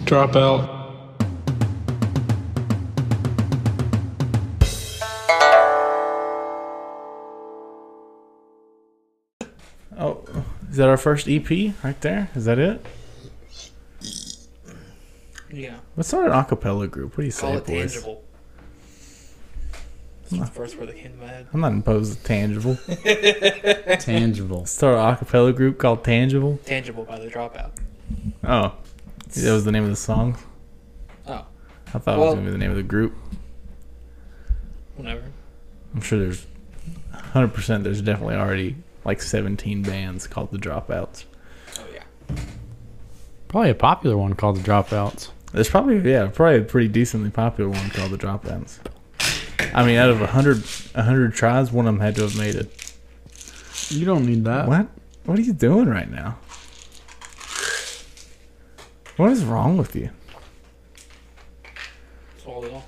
Dropout. Oh, is that our first EP right there? Is that it? Yeah. Let's start an acapella group. What do you Call say, it boys? tangible. That's the first word that came to my head. I'm not imposed to tangible. Tangible. Start an acapella group called Tangible. Tangible by the Dropout. Oh, that was the name of the song. Oh, I thought it was gonna be the name of the group. whatever. I'm sure there's 100%. There's definitely already like 17 bands called the Dropouts. Oh yeah. Probably a popular one called the Dropouts. There's probably a pretty decently popular one called the Dropouts. I mean, out of 100 tries, one of them had to have made it. You don't need that. What? What are you doing right now? What is wrong with you? Swallow it all.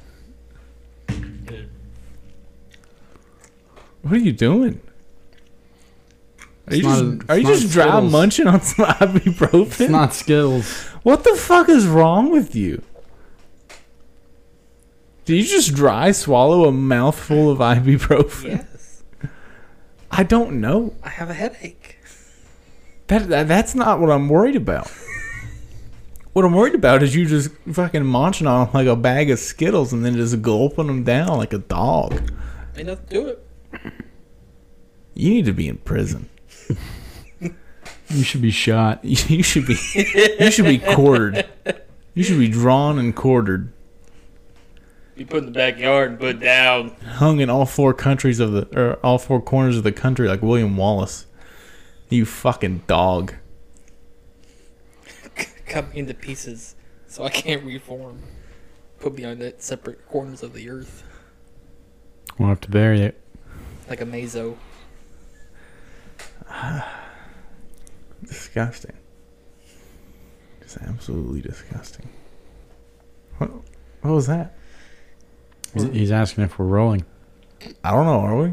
What are you doing? Are you It's just not dry Skittles. munching on some ibuprofen? It's not Skittles. What the fuck is wrong with you? Did you just dry swallow a mouthful of ibuprofen? Yes. I don't know. I have a headache. That's not what I'm worried about. What I'm worried about is you just fucking munching on them like a bag of Skittles and then just gulping them down like a dog. Ain't nothing to it. You need to be in prison. You should be shot. You should be quartered. You should be drawn and quartered. You put in the backyard and put down. Hung in all four corners of the country like William Wallace. You fucking dog. Cut me into pieces so I can't reform. Put me on the separate corners of the earth. We'll have to bury it. Like a mazo. Disgusting. Just absolutely disgusting. What was that? He's asking if we're rolling. I don't know, are we?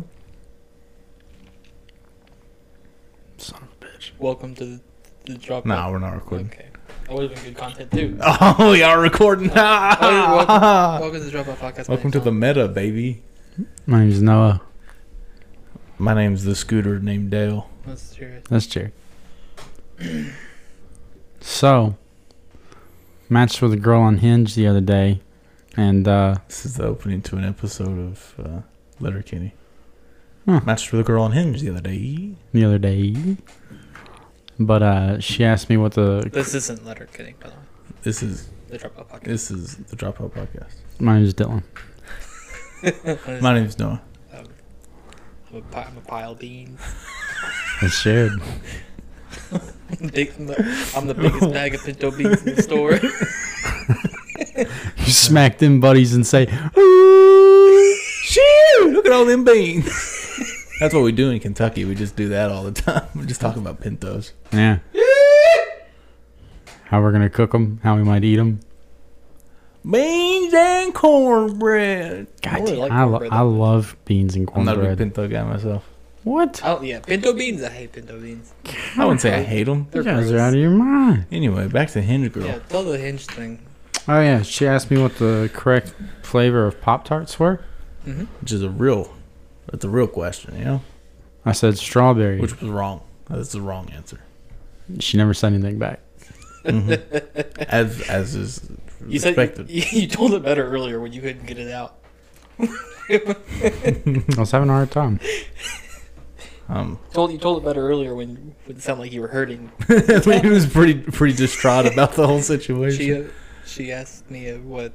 Son of a bitch. Welcome to the Dropout. No, we're not recording. Okay. That would have been good content too. Oh, we are recording. Welcome to the Dropout Podcast. Welcome to the meta, baby. My name's Noah. My name's the scooter named Dale. That's true. That's Jerry. So, matched with a girl on Hinge the other day, and This is the opening to an episode of Letterkenny. Huh. Matched with a girl on Hinge the other day. But she asked me what the This isn't letter kidding, by the way. This is The Dropout Podcast. the Dropout Podcast. my name's Dylan. My name's Noah. I'm a pile of beans. That's shared. I'm the biggest bag of pinto beans in the store. You smack them buddies and say, Shit! Look at all them beans. That's what we do in Kentucky. We just do that all the time. We're just talking about pintos. yeah. How we're gonna cook them? How we might eat them? Beans and cornbread. God, really like I cornbread, though. love beans and I'm not a big cornbread. pinto guy myself. What? Oh yeah, pinto beans. I hate pinto beans. I wouldn't say I hate them. You They're guys gross. are out of your mind. Anyway, back to Hinge Girl. Yeah, tell the Hinge thing. Oh yeah, she asked me what the correct flavor of Pop-Tarts were. Mm-hmm. Which is that's a real question, you know? I said strawberry. Which was wrong. That's the wrong answer. She never said anything back. As is You said expected. you told it better earlier when you couldn't get it out. I was having a hard time. You told it better earlier when it sounded like you were hurting. He was pretty distraught about the whole situation. She asked me what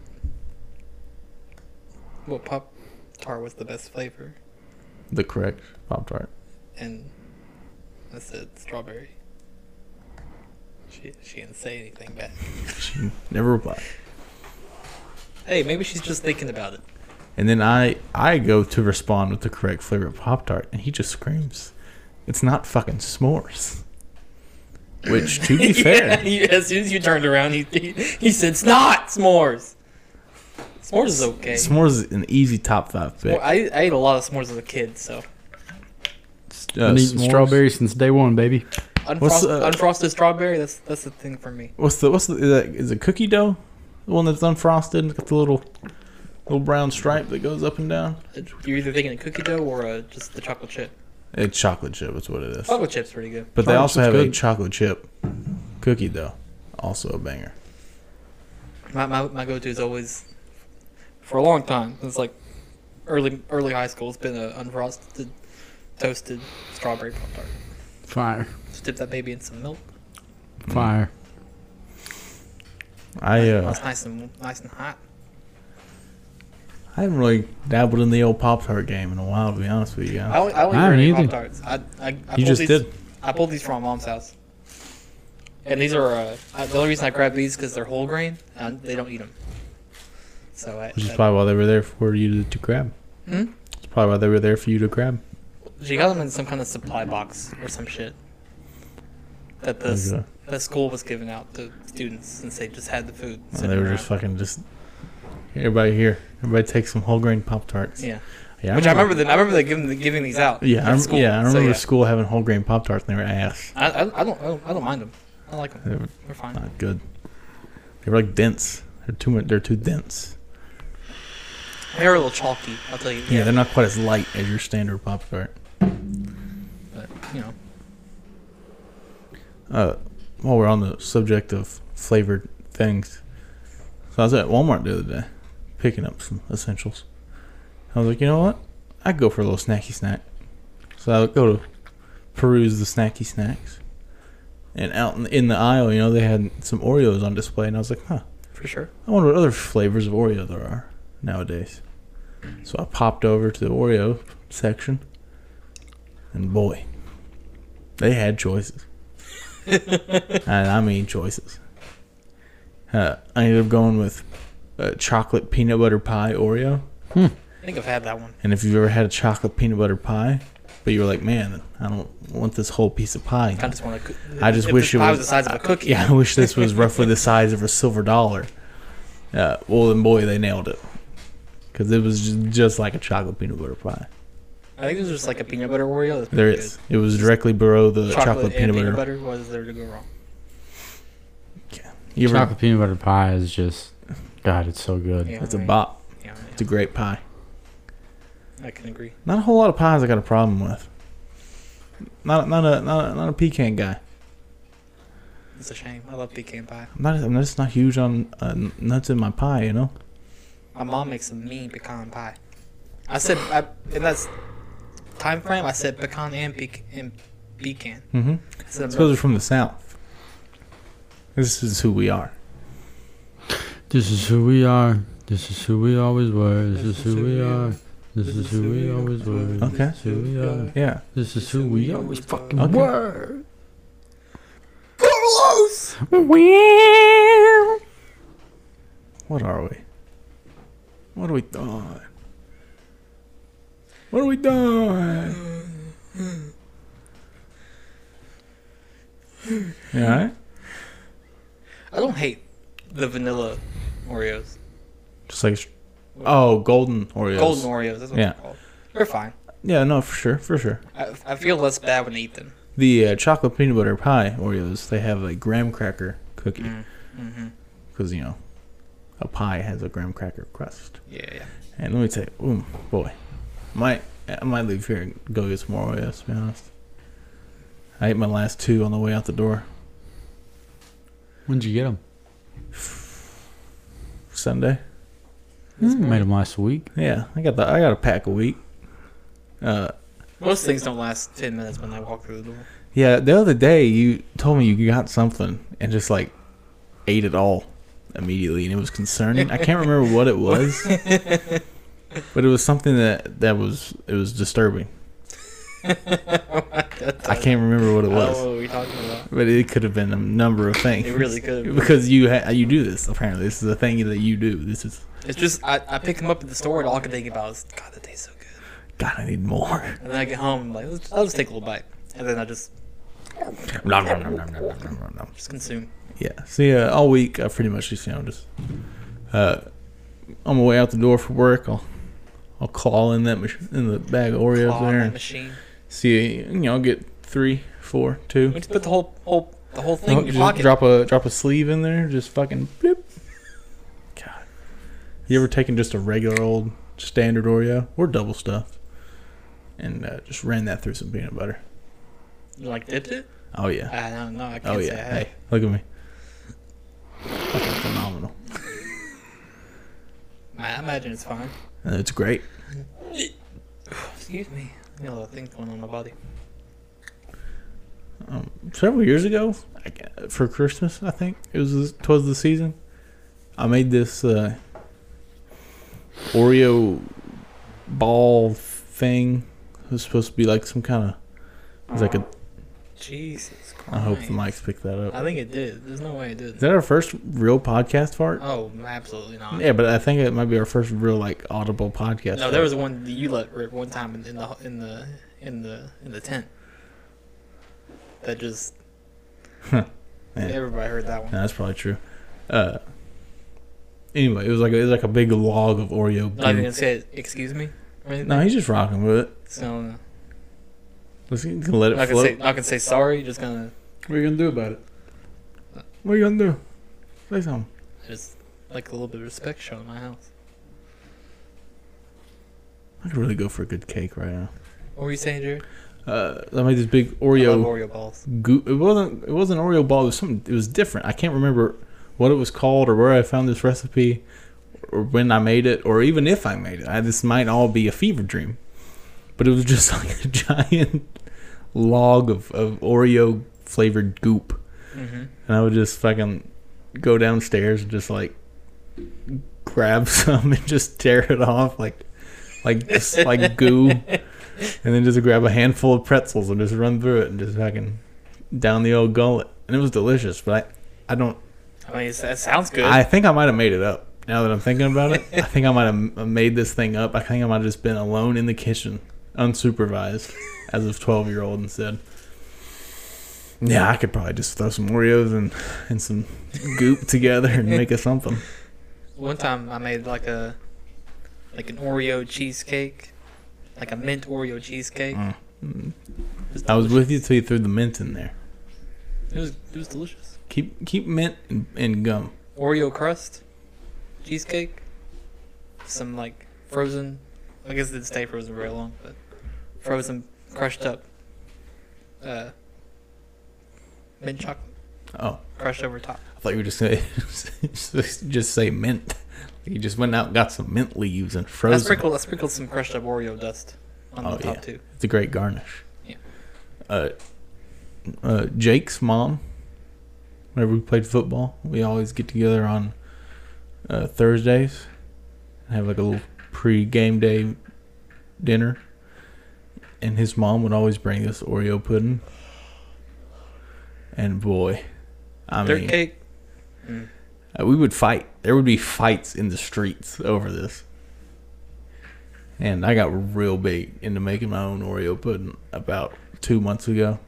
Pop Tart was the best flavor, The correct Pop-Tart. and I said strawberry. She didn't say anything back. She never replied. Hey, maybe she's just thinking about it. And then I go to respond with the correct flavor of Pop-Tart, and he just screams, "It's not fucking s'mores." Which, to be fair, As soon as you turned around, he said, "It's not s'mores." S'mores is okay. s'mores is an easy top 5 pick. I ate a lot of s'mores as a kid, so. Been eating S'mores- strawberries since day one, baby. What's, unfrosted strawberry. That's the thing for me. What's the is it cookie dough? The one that's unfrosted and got the little brown stripe that goes up and down. You're either thinking a cookie dough or just the chocolate chip. It's chocolate chip. That's what it is. Chocolate chip's pretty good. But they Chocolate also chip's have a good. chocolate chip cookie dough, also a banger. My go-to is always, for a long time, it's like early high school. It's been an unfrosted, toasted strawberry Pop-Tart. Fire. Just dip that baby in some milk. Fire. It's nice and hot. I haven't really dabbled in the old Pop-Tart game in a while, to be honest with you guys. I only I eat any haven't Pop-Tarts. I You pulled just these, did. I pulled these from my mom's house. And these are, the only reason I grabbed these because they're whole grain, and they don't eat them. So Which is probably why they were there for you to grab. Hmm? It's probably why they were there for you to grab. She got them in some kind of supply box or some shit that Okay. the school was giving out to students since they just had the food. And sitting they were around. just fucking everybody here. Everybody take some whole grain Pop-Tarts. Yeah. Yeah, Which I remember them giving these out. Yeah, at school. I remember So, yeah. school having whole grain Pop-Tarts and they were ass. I don't mind them. I like them. They were They're fine. not good. They were like dense. They're too dense. They're a little chalky. I'll tell you. Yeah, they're not quite as light as your standard Pop-Tart. But you know, While we're on the subject of flavored things, so I was at Walmart the other day picking up some essentials. I was like, you know what? I'd go for a little snacky snack. So I would go to peruse the snacky snacks. And out in the aisle, they had some Oreos on display. And I was like, huh, for sure. I wonder what other flavors of Oreo there are nowadays. So I popped over to the Oreo section. And boy, they had choices. And I mean choices. I ended up going with chocolate peanut butter pie Oreo. I think I've had that one. And if you've ever had a chocolate peanut butter pie, but you were like, man, I don't want this whole piece of pie. I just want to. I just wish it pie was the size of a cookie. Yeah, I wish this was roughly the size of a silver dollar. Well, then boy, they nailed it. Because it was just like a chocolate peanut butter pie. I think there's just like a peanut butter Oreo. That's There pretty is. It was directly below the good. chocolate and peanut butter. What is there to go wrong? You ever, Chocolate peanut butter pie is just, God, it's so good. Yeah, it's a right. bop. Yeah, It's a great pie. I can agree. Not a whole lot of pies I got a problem with. Not a pecan guy. It's a shame. I love pecan pie. I'm just not huge on nuts in my pie, My mom makes a mean pecan pie. In that time frame, I said pecan and pecan. Mm-hmm. I said It's because we're from the South. This is who we are. This is who we are. This is who we always were. This is who we are. This is who we always were. Okay. This is who we are. Yeah. This is who we always fucking Okay. were. Carlos! What are we? What are we doing? What are we doing? You alright? I don't hate the vanilla Oreos. Just like, golden Oreos. Golden Oreos. That's what Yeah. they're called. They're fine. Yeah, no, for sure. I feel less bad when I eat them. The chocolate peanut butter pie Oreos, they have a graham cracker cookie. Mm-hmm. Because, a pie has a graham cracker crust. Yeah. And let me tell you, boy, I might leave here and go get some more Oreos, to be honest. I ate my last 2 on the way out the door. When'd you get them? Sunday. Made them last week. Yeah, I got a pack a week. Most things don't last 10 minutes when I walk through the door. Yeah, the other day you told me you got something and just like ate it all immediately, and it was concerning. I can't remember what it was, but it was something that was disturbing. I can't remember what it I don't was, know what we're talking about. but it could have been a number of things. It really could have. Because you do this. Apparently, this is a thing that you do. This is It's just, I pick them up at the store and all I can think about is, God, that tastes so good. God. I need more. And then I get home and I'm like, I'll just take a little bite. And then I just consume. Yeah. See, all week I pretty much just on my way out the door for work, I'll claw in that in the bag of Oreos Claw in there that and machine. see, I'll get 3, 4, 2. You just put the whole thing in your Just pocket. drop a sleeve in there. Just fucking bloop. God. You ever taken just a regular old standard Oreo or double stuffed and just ran that through some peanut butter? You like dipped it? Oh yeah. I don't know. I can't Oh say yeah. I have. Hey, look at me. Fucking phenomenal. I imagine it's fine. It's great. Excuse me. I got a lot of things going on in my body. Several years ago, for Christmas, I think twas the season. I made this Oreo ball thing. It was supposed to be like some kind of. It was like a. Jesus Christ. I hope the mics picked that up. I think it did. There's no way it did. Is that our first real podcast fart? Oh, absolutely not. Yeah, but I think it might be our first real like audible podcast. No, there was one that you let rip one time in the tent. That just Yeah. everybody heard that one. No, that's probably true. Anyway, it was like a big log of Oreo. Not even goo. gonna say excuse me or anything. No, he's just rocking with it. So Let's gonna let it not float. gonna say sorry. Just gonna What are you gonna do about it? What are you gonna do? Say something. just like a little bit of respect shown in my house. I could really go for a good cake right now. What were you saying, Jared? I made this big I love Oreo. Oreo balls. It wasn't Oreo ball. It was something. It was different. I can't remember what it was called or where I found this recipe, or when I made it, or even if I made it. This might all be a fever dream, but it was just like a giant log of Oreo flavored goop, Mm-hmm. and I would just fucking go downstairs and just like grab some and just tear it off like just like goo. And then just grab a handful of pretzels and just run through it and just fucking down the old gullet. And it was delicious, but I don't. I mean, that sounds good. I think I might have made it up. Now that I'm thinking about it, I think I might have made this thing up. I think I might have just been alone in the kitchen, unsupervised, as a 12-year-old and said, "Yeah, I could probably just throw some Oreos and some goop together and make it something." One time I made like an Oreo cheesecake, like a mint Oreo cheesecake. Mm. It I was delicious. with you till you threw the mint in there. It was delicious. Keep mint and gum. Oreo crust cheesecake. Some like frozen. I guess it didn't stay frozen very long, but frozen crushed up mint chocolate Oh. crushed over top. I thought you were just gonna just say mint. You just went out and got some mint leaves and I frozen. sprinkled some crushed up Oreo dust on the top too. It's a great garnish. Yeah. Jake's mom, whenever we played football, we always get together on Thursdays and have like a little pre-game day dinner. And his mom would always bring us Oreo pudding. And boy, I Dirt mean, cake. we would fight. There would be fights in the streets over this. And I got real big into making my own Oreo pudding about 2 months ago.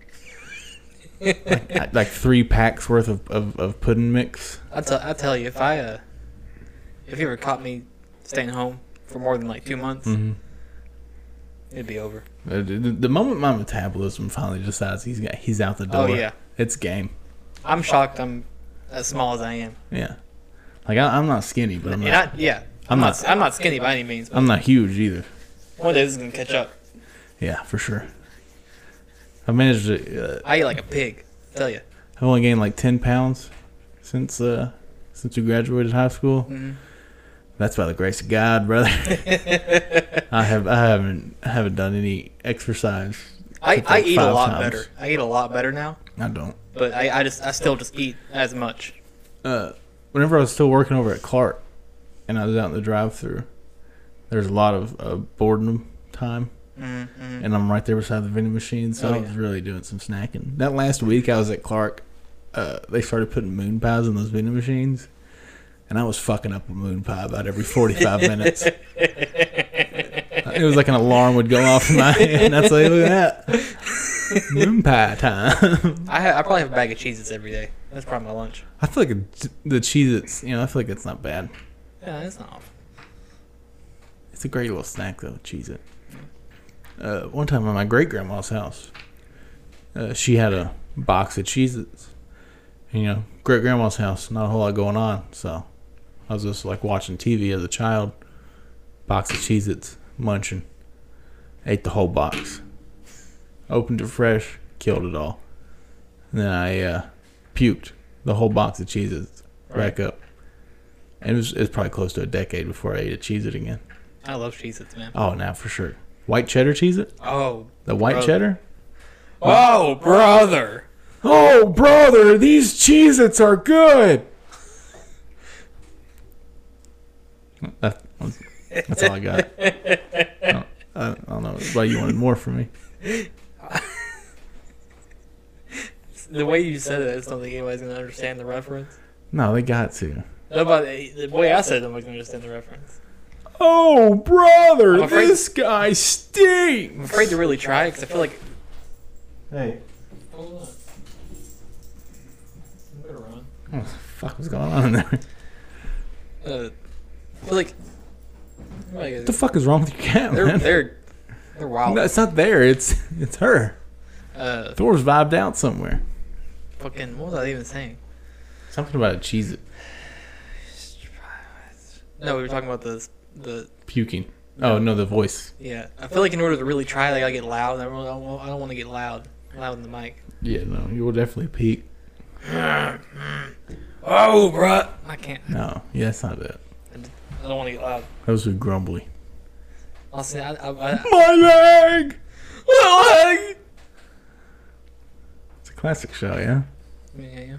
like 3 packs worth of pudding mix. I tell you, if you ever caught me staying home for more than like 2 months, Mm-hmm. it'd be over. The moment my metabolism finally decides he's out the door, Oh yeah, it's game. I'm shocked. I'm as small as I am. Yeah, like I'm not skinny, but I'm not. I'm not skinny by any means. But I'm not huge either. one day this is gonna catch up. Yeah, for sure. I managed to. I eat like a pig. I tell you. I've only gained like 10 pounds since we graduated high school. Mm-hmm. That's by the grace of God, brother. I haven't done any exercise. I like eat a 5 lot times. better. I eat a lot better now, I don't. but I still just eat as much. Whenever I was still working over at Clark, and I was out in the drive-thru, there's a lot of boredom time, Mm-hmm. and I'm right there beside the vending machine, so Oh, I was yeah. really doing some snacking. That last week I was at Clark, they started putting moon pies in those vending machines, and I was fucking up a moon pie about every 45 minutes. It was like an alarm would go off in my head. I'd say, look at that. Moon pie time. I probably have a bag of Cheez-Its every day. That's probably my lunch. I feel like the Cheez-Its, I feel like it's not bad. Yeah, it's not awful. It's a great little snack, though, Cheez-It. One time at my great-grandma's house, she had a box of Cheez-Its. And, great grandma's house, not a whole lot going on. So I was just like watching TV as a child. Box of Cheez-Its, munching. Ate the whole box. Opened it fresh, killed it all. And then I puked the whole box of Cheez-Its back up. And it was probably close to a decade before I ate a Cheez-It again. I love Cheez-Its, man. Oh, now for sure. White cheddar Cheez-It? Oh. The white brother. cheddar? Oh, brother. Oh, brother, these Cheez-Its are good. That's all I got. I don't know why you wanted more from me. The way you said it, I just don't think anybody's going to understand the reference. No, they got to. Nobody, the way I said it, nobody's going to understand the reference. Oh, brother, I'm afraid- this guy stinks. I'm afraid to really try it because I feel like... Hey. Hold on. I'm going to run. What the fuck was going on in there? I feel like... What the fuck is wrong with your cat, man? They're wild. No, it's not there. It's her. Thor's vibed out somewhere. Fucking, what was I even saying? Something about a Cheez-It. No, we were talking about the Puking. Oh, no, the voice. yeah. I feel like in order to really try, I gotta get loud. I don't want to get loud in the mic. Yeah, no, you will definitely peak. Oh, bruh. I can't. No, yeah, that's not it. I don't want to get loud. That was grumbly. Honestly, My leg! My leg! It's a classic show, yeah? yeah.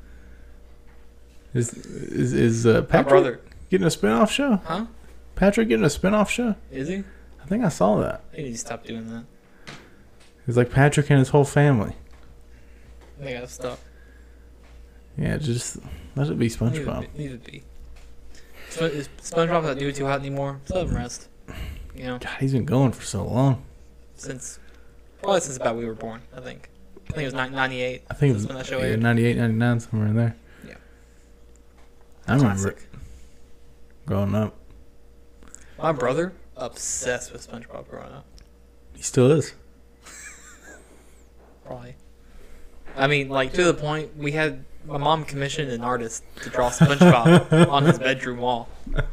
Is My Patrick brother. getting a spinoff show? Huh? Patrick getting a spinoff show? Is he? I think I saw that. I need to stop doing that. It's like Patrick and his whole family. I think I gotta stop. Yeah, just let it be SpongeBob. Need to be. Is SpongeBob not doing too hot anymore? Just let him rest. You know, God, he's been going for so long. probably since about we were born. I think it was 98. I think it was when that show aired. 98, 99, somewhere in there. Yeah. I remember Classic. it growing up. My brother obsessed with SpongeBob growing up. He still is. Probably. I mean, like to the point we had my mom commissioned an artist to draw SpongeBob on his bedroom wall.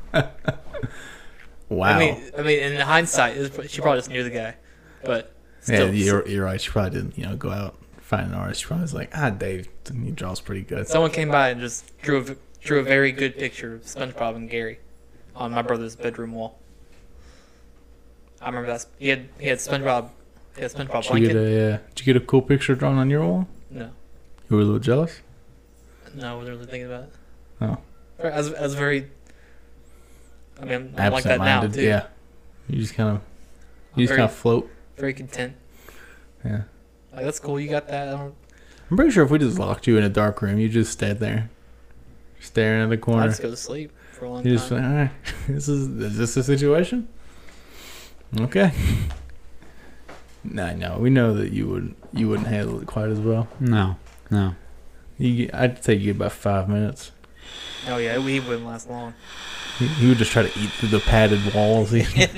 Wow. I mean, in hindsight, she probably just knew the guy, but still, yeah, you're right. She probably didn't, go out and find an artist. She probably was like, Dave, he draws pretty good. someone came by and just drew a very good picture of SpongeBob and Gary on my brother's bedroom wall. I remember that he had SpongeBob. He had SpongeBob blanket. Did you get a cool picture drawn on your wall? No, You were a little jealous? no, I wasn't really thinking about it. Oh. I was very. I mean, I'm like that now too. Yeah. You just kind of float. Very content. Yeah. Like that's cool. You got that. I'm pretty sure if we just locked you in a dark room, you just stayed there, staring at the I corner. just go to sleep for a long You time. just like, all right, is this the situation? Okay. No, we know that you wouldn't handle it quite as well. No. I'd say you get about 5 minutes. Oh yeah, he wouldn't last long. He would just try to eat through the padded walls.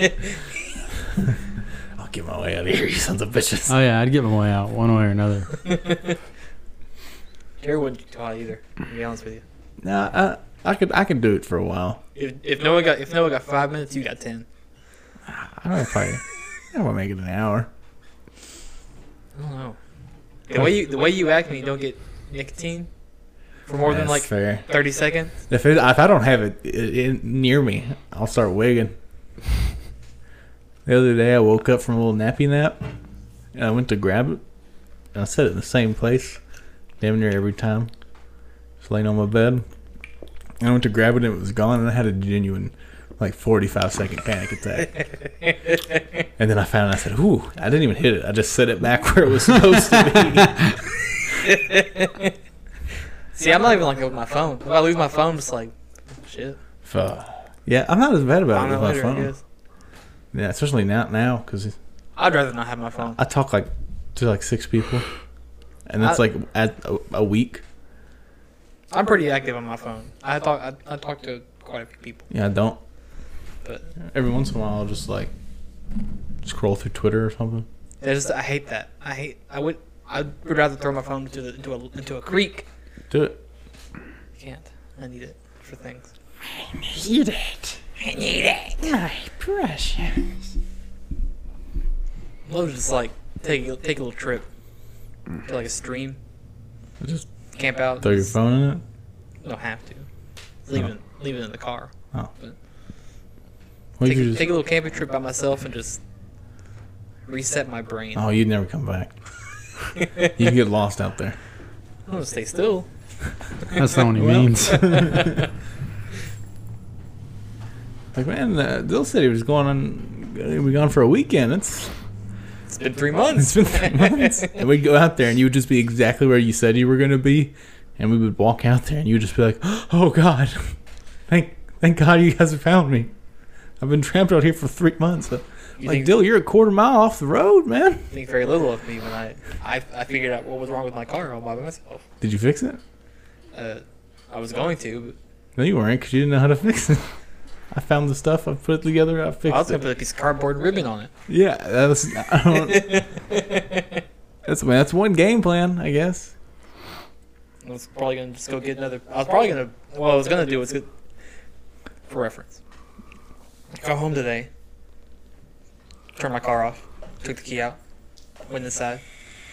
I'll get my way out of here, you sons of bitches. Oh yeah, I'd get my way out one way or another. Jerry wouldn't do too hot either. To be honest with you. Nah, I could do it for a while. If Noah got 5 minutes, you got 10. I don't know, probably. I don't want to make it an hour. I don't know. The way you act when you don't get nicotine for more than That's like fair. 30 seconds. If I don't have it near me, I'll start wigging. The other day, I woke up from a little nappy nap, and I went to grab it, and I set it in the same place, damn near every time. Just laying on my bed. And I went to grab it, and it was gone, and I had a genuine, 45-second panic attack. And then I found it, and I said, ooh, I didn't even hit it. I just set it back where it was supposed to be. See, I'm not even like that with my phone. If I lose my phone, it's like, shit. Yeah, I'm not as bad about Find it out with later, my I phone. guess. Yeah, especially now, because I'd rather not have my phone. I talk to 6 people, and that's at a week. I'm pretty active on my phone. I talk to quite a few people. Yeah, I don't. But Every once in a while, I'll just scroll through Twitter or something. I hate that. I I'd rather throw my phone into a creek. Do it. Can't. I need it for things. Eat it. I need it. My precious. Love to just like take a little trip to like a stream, Just camp out. throw your phone in it. Don't have to. Leave it in the car. Oh. But What take, if you just- take a little camping trip by myself and just reset my brain. Oh, you'd never come back. You can get lost out there. I'm gonna stay still. That's not what he Well. means. Like, man, Dill said he was going on. He'd be gone for a weekend. It's It's been 3 months. been 3 months. And we'd go out there, and you would just be exactly where you said you were going to be. And we would walk out there, and you would just be like, "Oh God, thank God you guys have found me. I've been trapped out here for 3 months." You Like, think, Dill, you're a quarter mile off the road, man. think very little of me when I figured out what was wrong with my car all by myself. Did you fix it? I was going to, No, you weren't, because you didn't know how to fix it. I found the stuff, I put it together, I but fixed I was it. gonna put a piece of cardboard and ribbon on it. Yeah, that's one game plan, I guess. I was probably gonna just go get another. I was probably gonna. What I was gonna do was get, for reference. Go home today. Turn my car off. Took the key out. Went inside.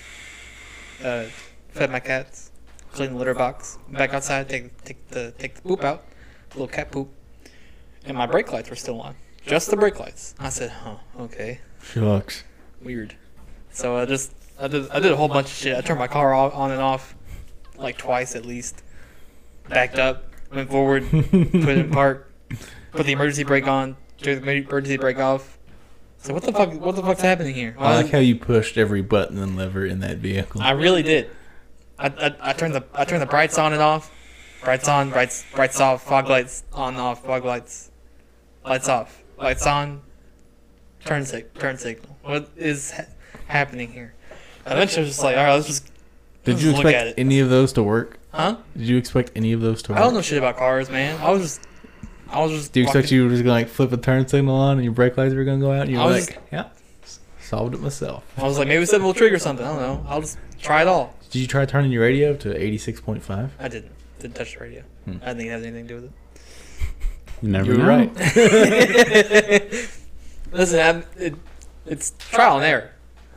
Fed my cats. Cleaned the litter box. Back outside. Take the poop out. Little cat poop. And my brake lights were still on. Just the brake lights. I said, "Huh, okay, Shucks. weird." So I did a whole bunch of shit. I turned my car on and off like twice at least. Backed up, went forward, put it in park, put the emergency brake on, took the emergency brake off. So what the fuck's happening here? I like how you pushed every button and lever in that vehicle. I really did. I turned the brights on and off. Brights on, brights off, fog lights on and off, fog lights. Lights off. Lights on. Turn signal. What is happening here? Eventually, I was just like, all right, let's just Did you look at expect it. any of those to work? Huh? Did you expect any of those to work? I don't know shit about cars, man. I was just. Do you expect walking- you were just going to like flip a turn signal on and your brake lights were going to go out? And you I were was like, yeah, solved it myself. I was like, maybe something will trigger something. I don't know. I'll just try it all. Did you try turning your radio to 86.5? I didn't. Didn't touch the radio. Hmm. I didn't think it has anything to do with it. You never You were know. right. Listen, it's trial and error.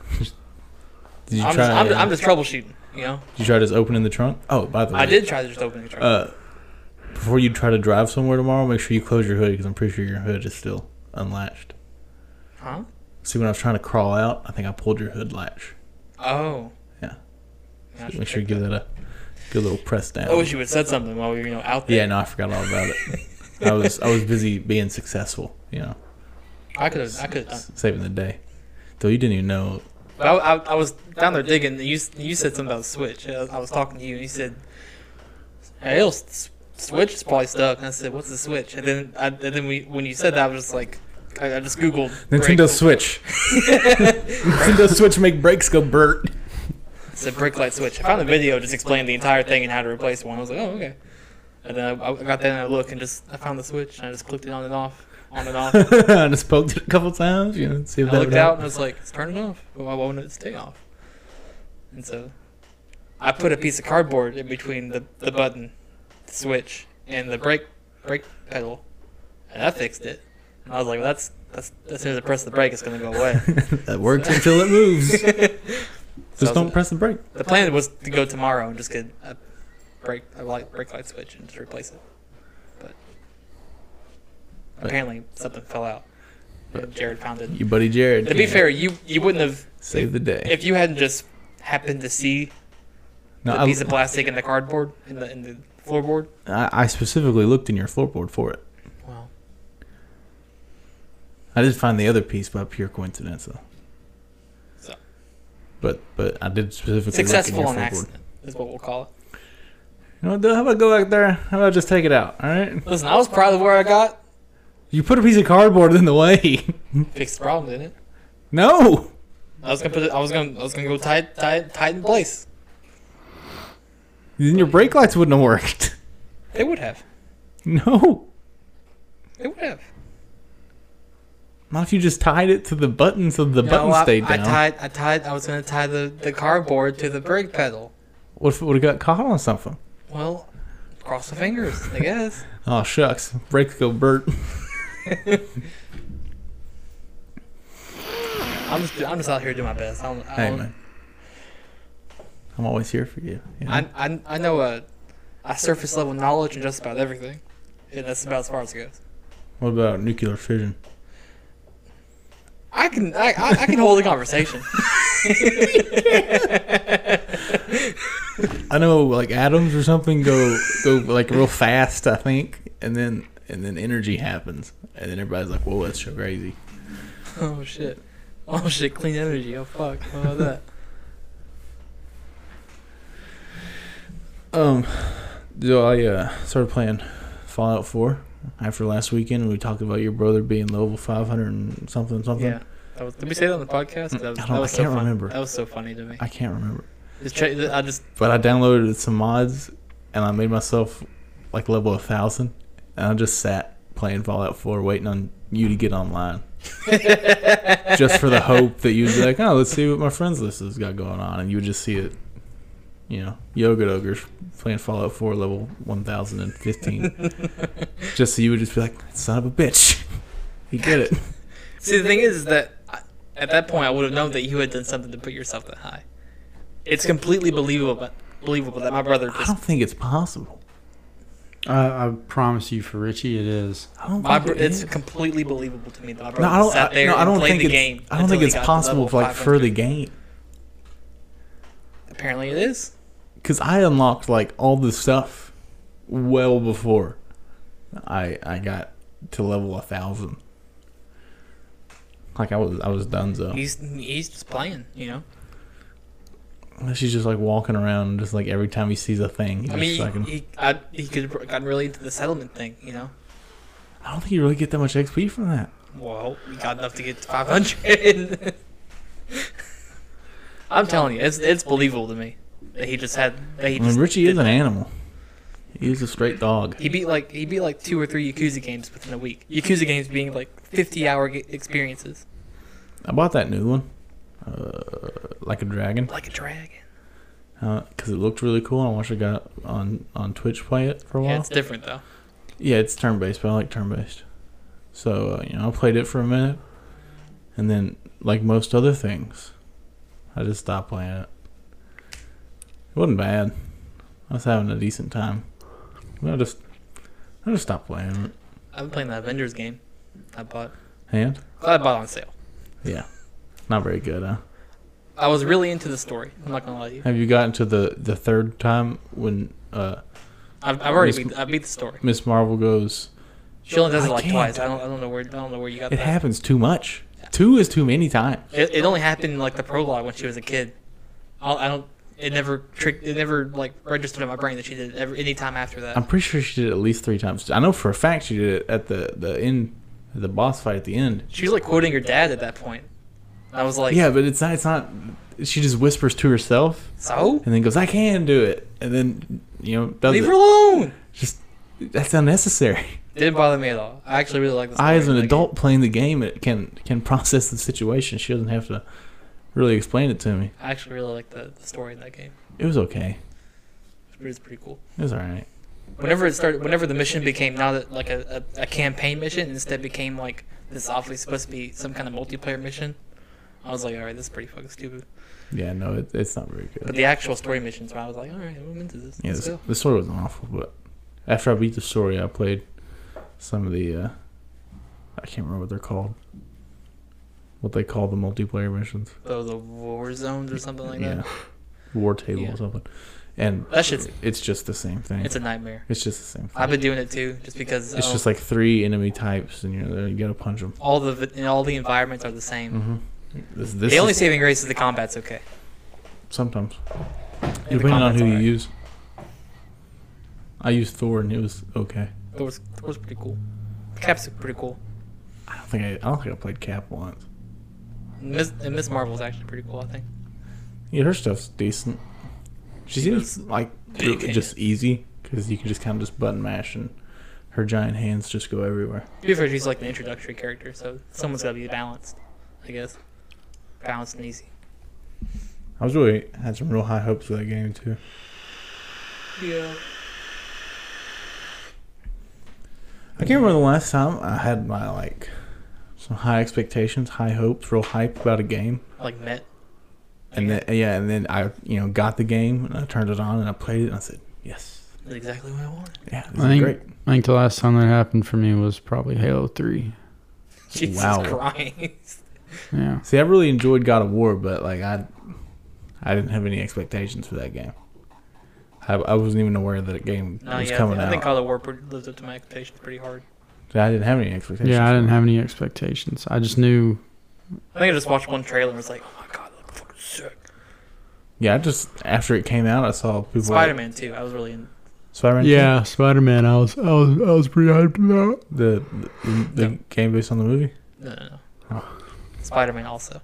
Did you I'm try? just, I'm just troubleshooting. You know, Did you try just opening the trunk? Oh, by the way, I did try to just open the trunk. Before you try to drive somewhere tomorrow, make sure you close your hood because I'm pretty sure your hood is still unlatched. Huh? See, when I was trying to crawl out, I think I pulled your hood latch. Oh. Yeah. Yeah, I So should make sure you check give that a good little press down. I wish you would have said something while we were out there. Yeah, no, I forgot all about it. I was busy being successful, I could have done. saving the day. Though you didn't even know. But I was down there digging. And you said something about the switch. I was talking to you, and you said, "Hey, switch is probably stuck." And I said, "What's the switch?" And then when you said that, I was just like, I just googled Nintendo brake. Switch. Nintendo Switch make brakes go Bert. It's a brake light switch. I found a video just explaining the entire thing and how to replace one. I was like, oh, okay. And then I got that and I look and I found the switch and I just clicked it on and off. I Just poked it a couple times, see if that looked would out help. and I was like, it's turning off. Why won't it stay off? And so I put a piece of cardboard in between the button, the switch, and the brake pedal, and that fixed it. And I was like, well, that's as soon as I press the brake, it's gonna go away. That works until it moves. So Just don't press the brake. The plan was to go tomorrow and just get a brake light switch and just replace it. But apparently something fell out. And Jared found it. Your buddy Jared. To be fair, you wouldn't have Save the day. if you hadn't just happened to see No, the piece of plastic in the cardboard in the floorboard. I specifically looked in your floorboard for it. Wow. I did find the other piece by pure coincidence, though. So But I did specifically successful look on in your floorboard. accident is what we'll call it. You know what, Bill? How about go back there? How about just take it out? All right. Listen, I was proud of where I got. You put a piece of cardboard in the way. Fixed the problem, didn't it? No. I was gonna put it. I was gonna go tight in place. Then your brake lights wouldn't have worked. They would have. No. They would have. Not if you just tied it to the button so the button stayed down. I was gonna tie the cardboard to the brake pedal. What if it would have got caught on something? Well, cross the fingers, I guess. Oh shucks, brakes go Bert. I'm just out here doing my best. Hey man, I'm always here for you. You know? I know a surface level knowledge in just about everything, and that's about as far as it goes. What about nuclear fission? I can hold a conversation. I know like atoms or something go like real fast, I think, and then energy happens, and then everybody's like, "Whoa, that's so crazy." Oh shit! Clean energy. Oh fuck! How about that? So I started playing Fallout 4 after last weekend. We talked about your brother being level 500 and something. Yeah. Did we say that on the podcast? I can't remember. That was so funny to me. I can't remember. But I downloaded some mods and I made myself like level 1,000, and I just sat playing Fallout 4 waiting on you to get online. Just for the hope that you'd be like, oh, let's see what my friends list has got going on, and you would just see it. You know, Yoga Ogres playing Fallout 4 level 1015. Just so you would just be like, son of a bitch. You get it. See, the thing is that at that point I would have known that you had done something to put yourself that high. It's completely believable that my brother I don't think it's possible. I promise you, for Richie, it is. I don't think it's completely believable to me that my brother sat there I don't and played think the it's, game. I don't think it's possible like for the game. Apparently it is. Because I unlocked like all this stuff well before I got to level 1,000. Like I was done so. He's just playing, you know. She's just like walking around, just like every time he sees a thing. He could have gotten really into the settlement thing, you know. I don't think you really get that much XP from that. Well, we got enough to get to 500. I'm telling you, it's believable to me that he just had. Richie is an animal. He's a straight dog. He beat like 2 or 3 Yakuza games within a week. Yakuza games being like 50-hour experiences. I bought that new one, Like a Dragon. Like a dragon. Because it looked really cool. I watched a guy on Twitch play it for a while. Yeah, it's different though. Yeah, it's turn-based, but I like turn-based. So, I played it for a minute. And then, like most other things, I just stopped playing it. It wasn't bad. I was having a decent time. But I just stopped playing it. I've been playing the Avengers game. I bought. And? I bought it on sale. Yeah. Not very good, huh? I was really into the story. I'm not gonna lie to you. Have you gotten to the third time when I've already beat the story. Miss Marvel goes? She only does it like can't. twice. I don't know where you got It that. happens too much. 2 is too many times. It only happened in like the prologue when she was a kid. It never like registered in my brain that she did it any time after that. I'm pretty sure she did it at least 3 times. I know for a fact she did it at the end, the boss fight at the end. She was like quoting her dad at that point. I was like, yeah, but it's not. She just whispers to herself. So? And then goes, "I can do it," and then does leave it. her alone. Just that's unnecessary. Didn't bother me at all. I actually really like this. I, as an adult playing the game, it can process the situation. She doesn't have to really explain it to me. I actually really like the story in that game. It was okay. It was pretty cool. It was alright. Whenever the mission became not like a campaign mission, instead became like this obviously supposed to be some kind of multiplayer mission, I was like, all right, this is pretty fucking stupid. Yeah, no, it's not very good. But the actual story missions, I was like, all right, I'm into this. Yeah, Let's go. the story wasn't awful, but after I beat the story, I played some of the I can't remember what they're called. What they call the multiplayer missions. Oh, the war zones or something like Yeah, that. war table Yeah. or something. And That shit's it's just the same thing. it's a nightmare. It's just the same thing. I've been doing it too, just because It's just like 3 enemy types, and you gotta punch them. all the environments are the same. Mm-hmm. This The only is, saving grace is the combat's okay. sometimes And the depending on combat's who you alright. use. I used Thor, and it was okay. It was pretty cool. Cap's pretty cool. I don't think I played Cap once. Miss Marvel's actually pretty cool, I think. Yeah, her stuff's decent. She seems like big just easy because you can just kind of just button mash and her giant hands just go everywhere. To be fair, she's like the introductory character, so someone's got to be balanced, I guess. Balanced and easy. I was really had some real high hopes for that game too. Yeah. I can't remember the last time I had my some high expectations, high hopes, real hype about a game. Like Met. And then I got the game and I turned it on and I played it and I said, yes. That's exactly what I wanted. Yeah, this is great. I think the last time that happened for me was probably Halo 3. Jesus Wow. Christ. Yeah. See, I really enjoyed God of War, but I didn't have any expectations for that game. I wasn't even aware that a game was coming out. I think God of War lived up to my expectations pretty hard. I didn't have any expectations. Yeah, I for didn't it. have any expectations. I just knew. I think I just watched one trailer and was like, oh my god, that looks fucking sick. Yeah, I just after it came out, I saw people. Spider-Man 2, I was really in. Spider-Man. Yeah, Spider-Man. I was pretty hyped about. The No. game based on the movie. No. Oh. Spider-Man also.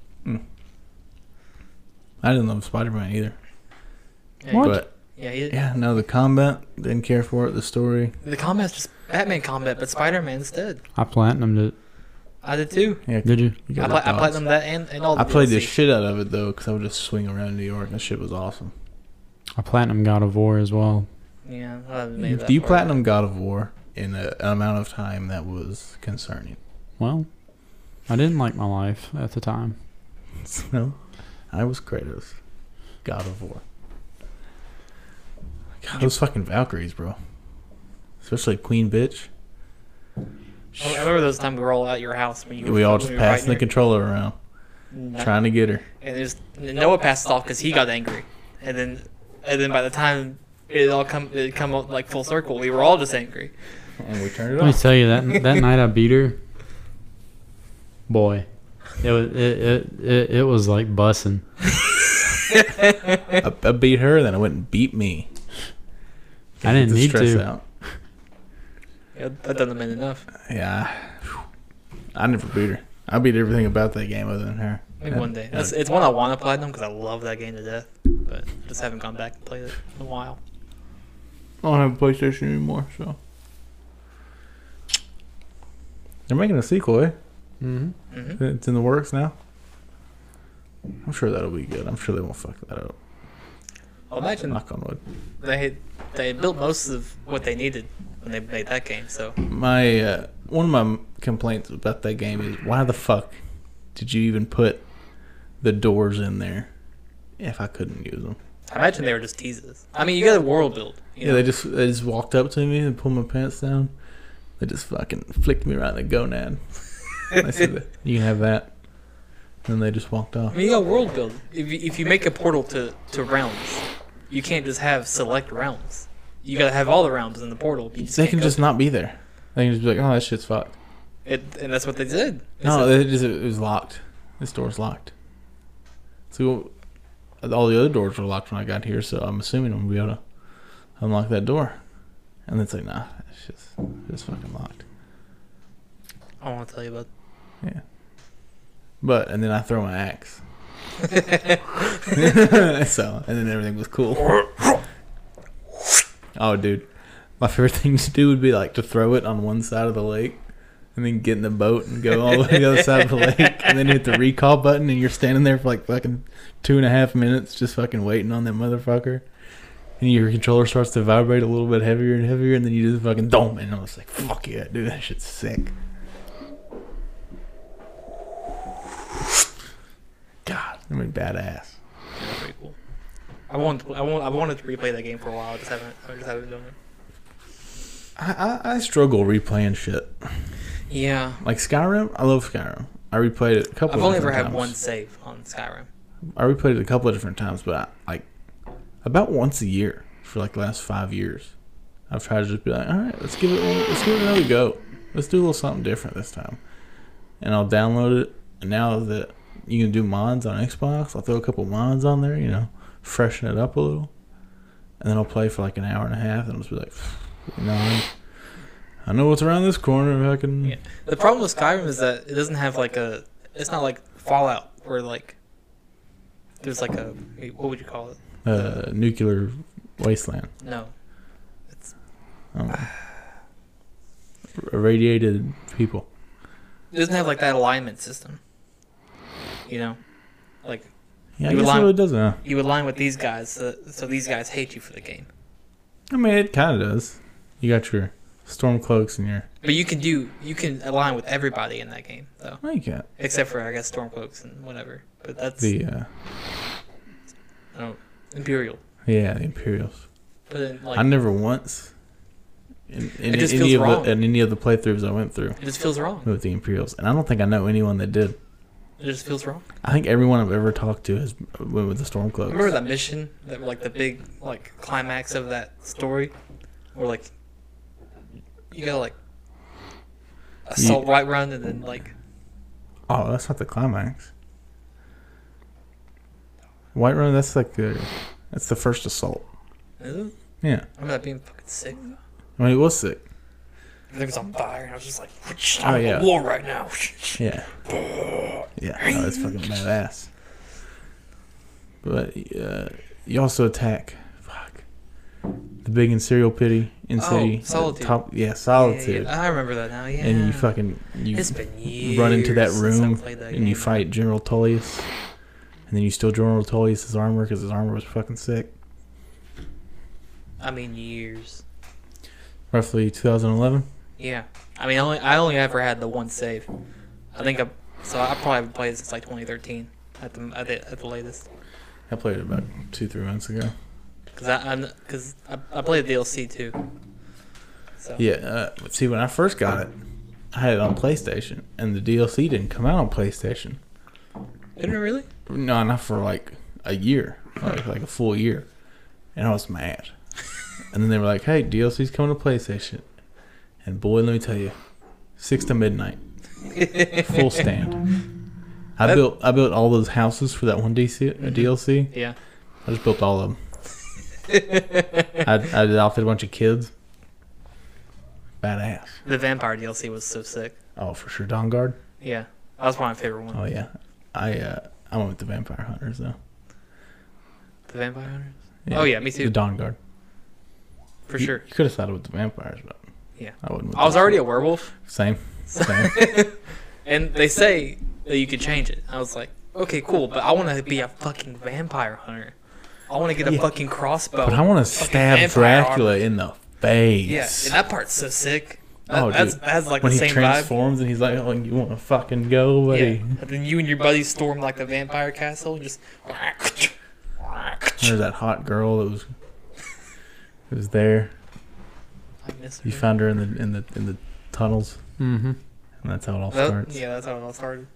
I didn't love Spider-Man either. Yeah, What? But Yeah, no, the combat didn't care for it. The story. the combat's just Batman combat, but Spider-Man instead. I platinumed it. I did too. Yeah, Did you? you I got the dogs. platinum that and all the I played the DLC. shit out of it though, because I would just swing around New York. That shit was awesome. I platinum God of War as well. Yeah, I haven't made that Do you far. platinum God of War in an amount of time that was concerning? Well, I didn't like my life at the time. No, I was Kratos, God of War. God, those fucking Valkyries, bro. Especially Queen Bitch. I remember those times we were all at your house when you. We all when just we were passing fighting the her. controller around, trying to get her. And there's Noah passed off because he got angry, and then by the time it come up like full circle, we were all just angry. And we turned it Let me off. tell you that night I beat her. Boy, it was like bussing. I beat her, then I went and beat me. I didn't The need stress to. out. Yeah, that doesn't mean enough. Yeah, I never beat her. I beat everything about that game other than her. Maybe one day. It's one I want to platinum because I love that game to death, but just haven't gone back and played it in a while. I don't have a PlayStation anymore, so they're making a sequel, eh? Mm-hmm. Hmm. It's in the works now. I'm sure that'll be good. I'm sure they won't fuck that up. Well, imagine Knock on wood. they built most of what they needed when they made that game. So My one of my complaints about that game is why the fuck did you even put the doors in there if I couldn't use them? I imagine they were just teases. I mean, you got a world build. You Yeah, know? they just walked up to me and pulled my pants down. They just fucking flicked me right in the gonad. I said, "You can have that." And they just walked off. I mean, you got world build. If you make a portal to realms, you can't just have select realms. You gotta have all the realms in the portal. You They can't can go just to- not be there. They can just be like, "Oh, that shit's fucked." and that's what they did. No, it was locked. This door's locked. So all the other doors were locked when I got here, so I'm assuming I'm gonna be able to unlock that door. And it's like, nah, it's fucking locked. I don't want to tell you about. Yeah. But and then I throw my axe. So and then everything was cool. Oh, dude, my favorite thing to do would be like to throw it on one side of the lake, and then get in the boat and go all the way to the other side of the lake, and then hit the recall button, and you're standing there for like fucking 2.5 minutes, just fucking waiting on that motherfucker. And your controller starts to vibrate a little bit heavier and heavier, and then you just fucking dome, and I was like, "Fuck yeah, dude, that shit's sick." God, I mean, badass. Yeah, pretty cool. I wanted to replay that game for a while. I just haven't done it. I struggle replaying shit. Yeah, Like Skyrim, I love Skyrim. I replayed it a couple. I've of only ever different had times. one save on Skyrim. I replayed it a couple of different times, but about once a year for like the last 5 years, I've tried to just be like, all right, let's give it another go. Let's do a little something different this time. And I'll download it. And now that you can do mods on Xbox, I'll throw a couple mods on there, freshen it up a little, and then I'll play for like an hour and a half, and I'll just be like, I know what's around this corner. If I can. Yeah. The problem with Skyrim is that it doesn't have it's not like Fallout where like there's like a, what would you call it? Nuclear wasteland. No, it's Oh. irradiated people. It doesn't have like that alignment system. You know, like Yeah, I You guess align- it really doesn't. Huh? you align with these guys, so these guys hate you for the game. I mean, it kind of does. You got your Stormcloaks and your. But you can align with everybody in that game though, No, you can't. except for I guess Stormcloaks and whatever. But that's The Imperial. yeah, the Imperials. But then, I like never once. In It just any feels of wrong. in any of the playthroughs I went through it just feels wrong. with the Imperials, and I don't think I know anyone that did. It just feels wrong. I think everyone I've ever talked to has went with the Stormcloaks. Remember that mission, that like the big like climax of that story, where like you gotta like assault Whiterun and then like Oh, that's not the climax. Whiterun, that's like that's the first assault. is it? Yeah, I remember that being fucking sick. I mean it was sick. Everything was on fire, and I was just like, Oh, I'm yeah. at war right now. Yeah, yeah, no, that's fucking badass. But you also attack, the big Imperial City in city. Solitude. Solitude. Yeah, I remember that now. Yeah. And you It's been years run into that since room I played that and you game. fight General Tullius, and then you steal General Tullius' armor because his armor was fucking sick. I mean, years. Roughly 2011. Yeah. I mean, I only ever had the one save. I think I probably haven't played it since like 2013 at the latest. I played it about 2-3 months ago. Because I played the DLC too. So. Yeah, see, when I first got it, I had it on PlayStation, and the DLC didn't come out on PlayStation. Didn't it really? No, not for like a year, like a full year, and I was mad. And then they were like, "Hey, DLC's coming to PlayStation," and boy, let me tell you, 6 to midnight, full stand. I built all those houses for that one DLC. Yeah. I just built all of them. I adopted a bunch of kids. Badass. The vampire DLC was so sick. Oh, for sure. Dawn Guard. Yeah. That was one of my favorite ones. Oh yeah. I went with the Vampire Hunters though. The vampire hunters? Oh yeah, me too. The Dawn Guard. For sure. You could have sided with the vampires, but Yeah. I wouldn't. With I was them. already a werewolf. Same. And they say that you could change it. I was like, okay, cool, but I want to be a fucking vampire hunter. I want to get a fucking crossbow. But I want to fucking stab vampire Dracula armor. in the face. Yeah, and that part's so sick. Oh, That's dude. that's like When the he same vibe. transforms and he's like, "Oh, you want to fucking go, Yeah. buddy?" And then you and your buddies storm like the vampire castle and just. There's that hot girl that was there. I miss her. You found her in the tunnels, Mm-hmm. and that's how it all starts. Yeah, that's how it all started.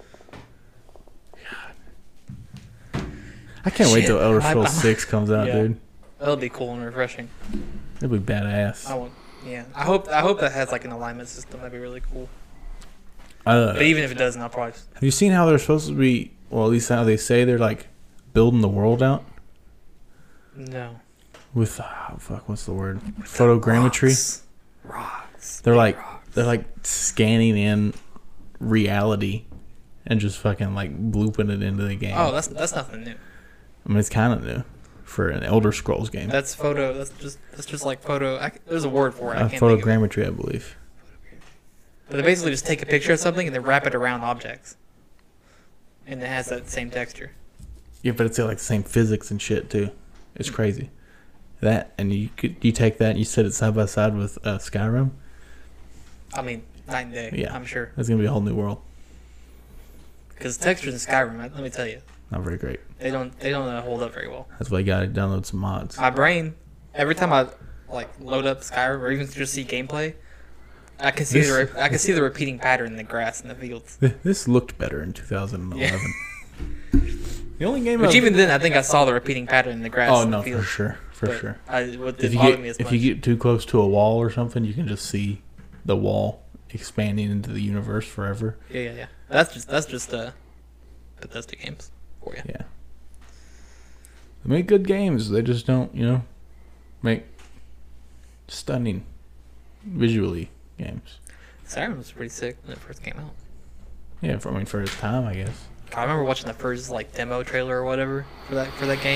I can't wait Shit. till Elder Scrolls I'm- 6 comes out, Yeah. dude. That'll be cool and refreshing. It'll be badass. I want. Yeah, I hope that has like an alignment system. That'd be really cool. Uh, But even if it doesn't, I'll probably. Have you seen how they're supposed to be? Well, at least how they say they're like building the world out No. with what's the word? Photogrammetry. Rocks. They're Big like rocks. they're like scanning in reality and just fucking like blooping it into the game. Oh, that's nothing new. I mean, it's kind of new for an Elder Scrolls game. That's photo. That's just like photo. There's a word for it. I can't think of it. Photogrammetry, I believe. But they basically just take a picture of something and then wrap it around objects, and it has that same texture. Yeah, but it's got like the same physics and shit too. It's crazy. That and you take that and you set it side by side with Skyrim. I mean, night and day. Yeah. I'm sure. That's gonna be a whole new world. Because textures in Skyrim, let me tell you, Not very great. they don't hold up very well. That's why you gotta download some mods. My brain, every time I like load up Skyrim or even just see gameplay, I can see the repeating pattern in the grass and the fields. This looked better in 2011. The only game. Which I've- even then, I think I saw the repeating pattern in the grass. Oh and no, the for fields. sure, for But sure. What If didn't you bother get me as if much. you get too close to a wall or something, you can just see the wall expanding into the universe forever. Yeah. That's just Bethesda games for you. Yeah. They make good games. They just don't, make stunning visually games. Skyrim was pretty sick when it first came out. Yeah, for its time, I guess. I remember watching the first like demo trailer or whatever for that game,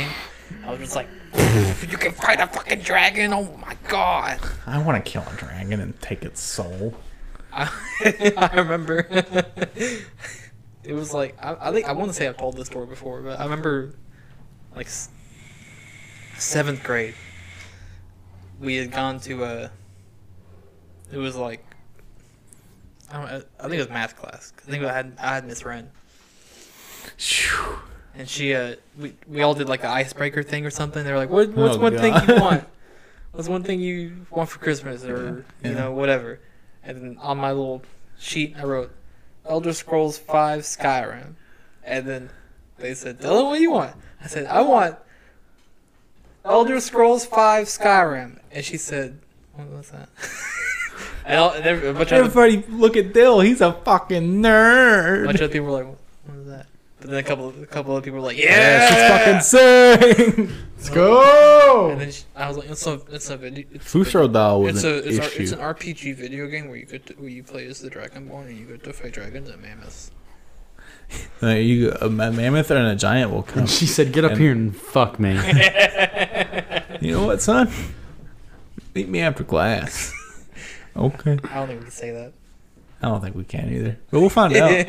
I was just like, you can fight a fucking dragon. Oh my god. I want to kill a dragon and take its soul. I remember. It was like I think I want to say I've told this story before, but I remember like 7th grade. We had gone to it was like I think it was math class. I think I had Miss Wren, and she we all did like an icebreaker thing or something. They were like, what's one thing you want? What's one thing you want for Christmas or you know whatever? And then on my little sheet I wrote Elder Scrolls 5 Skyrim, and then they said, Dylan, what do you want? I said, I want Elder Scrolls 5 Skyrim, and she said, what's that? And a bunch of Everybody look at Dill. He's a fucking nerd. a bunch of people were like, what is that? But then a couple of people were like, Yeah, yeah, she's fucking sing. Let's go. And then I was like, it's a video. Fusro Doll was It's an RPG video game where you play as the Dragonborn and you get to fight dragons and mammoths. A mammoth and a giant will come. And she said, "Get up here and fuck me." You know what, son? Meet me after class. Okay. I don't think we can say that. I don't think we can either, but we'll find out.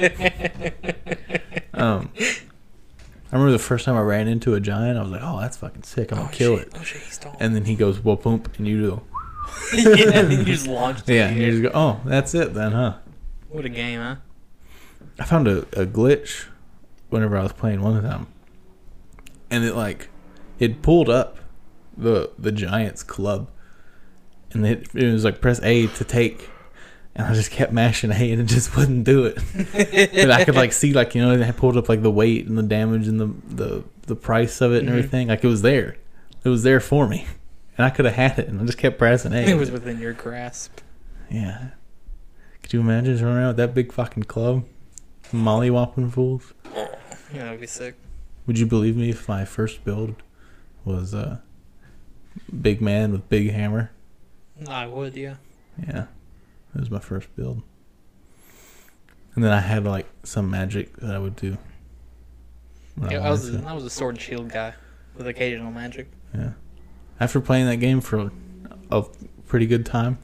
I remember the first time I ran into a giant, I was like, "Oh, that's fucking sick! I'm gonna kill it." Oh shit, he's tall. And then he goes, "Whoop, whoop," and you go, Yeah, and you just launched it. "Yeah," and you just go, "Oh, that's it then, huh?" What a game, huh? I found a glitch whenever I was playing one time, and it pulled up the giant's club, and it was like press A to take. And I just kept mashing A and it just wouldn't do it. And I could see it had pulled up the weight and the damage and the price of it and everything. Like it was there. It was there for me. And I could have had it and I just kept pressing A. It was within your grasp. Yeah. Could you imagine just running around with that big fucking club? Molly-whopping fools? Yeah, that'd be sick. Would you believe me if my first build was a big man with big hammer? I would, yeah. Yeah. That was my first build. And then I had some magic that I would do. Yeah, I was a sword and shield guy with occasional magic. Yeah. After playing that game for a pretty good time,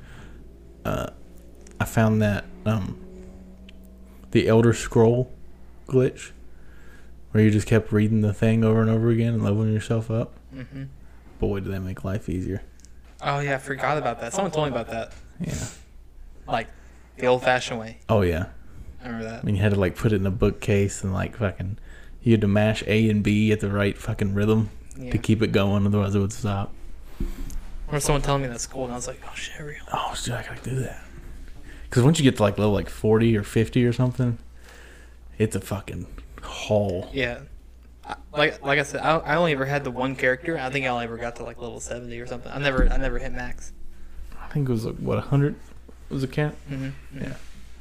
I found that the Elder Scroll glitch, where you just kept reading the thing over and over again and leveling yourself up. Mm-hmm. Boy, did that make life easier. Oh yeah, I forgot about that. Someone told me about that. Yeah. Like the old-fashioned way. Oh yeah. I remember that. I mean, you had to put it in a bookcase and you had to mash A and B at the right fucking rhythm to keep it going, otherwise it would stop. Or someone telling me that at school, and I was like, oh shit, real. Oh shit, I gotta do that. Because once you get to level 40 or 50 or something, it's a fucking haul. Yeah. Like I said, I only ever had the one character. I think I only ever got to level 70 or something. I never hit max. I think it was 100 was a cap. Mm-hmm. Yeah.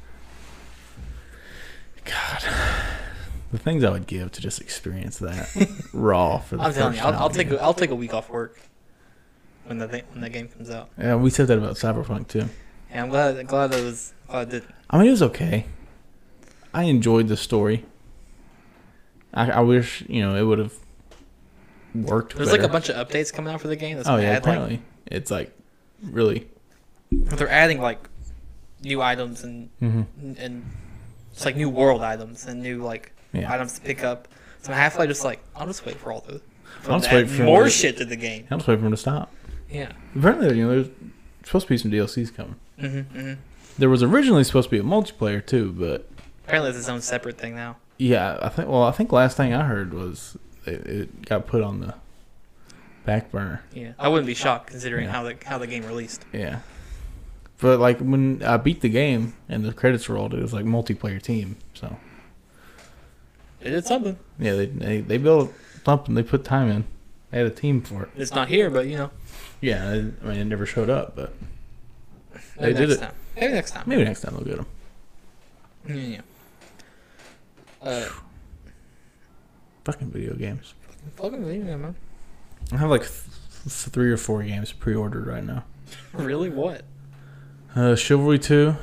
God, the things I would give to just experience that raw for the I'm first telling you, time. I'll take a week off work when the game comes out. Yeah, we said that about Cyberpunk too. Yeah, I'm glad I did. I mean, it was okay. I enjoyed the story. I wish it would have worked. There's better. a bunch of updates coming out for the game. That's Oh yeah, add, apparently it's really. they're adding new items and it's new world items and new items to pick up. So Half-Life just I'll just wait for all the I'll just wait for more shit to the game. I'll just wait for him to stop. Yeah. Apparently, there's supposed to be some DLCs coming. Mm-hmm. There was originally supposed to be a multiplayer too, but Apparently it's its own separate thing now. yeah, I think last thing I heard was it got put on the back burner. Yeah. I wouldn't be shocked considering how the game released. Yeah. But when I beat the game and the credits rolled, it was multiplayer team. So It did something. yeah, they built something. They put time in. They had a team for it. It's not here, but Yeah, I mean it never showed up, but they maybe did next it. time. Maybe next time. Maybe next time they'll get them. Yeah. Fucking video games. Fucking video game, man. I have 3 or 4 games pre-ordered right now. Really? What? Chivalry 2.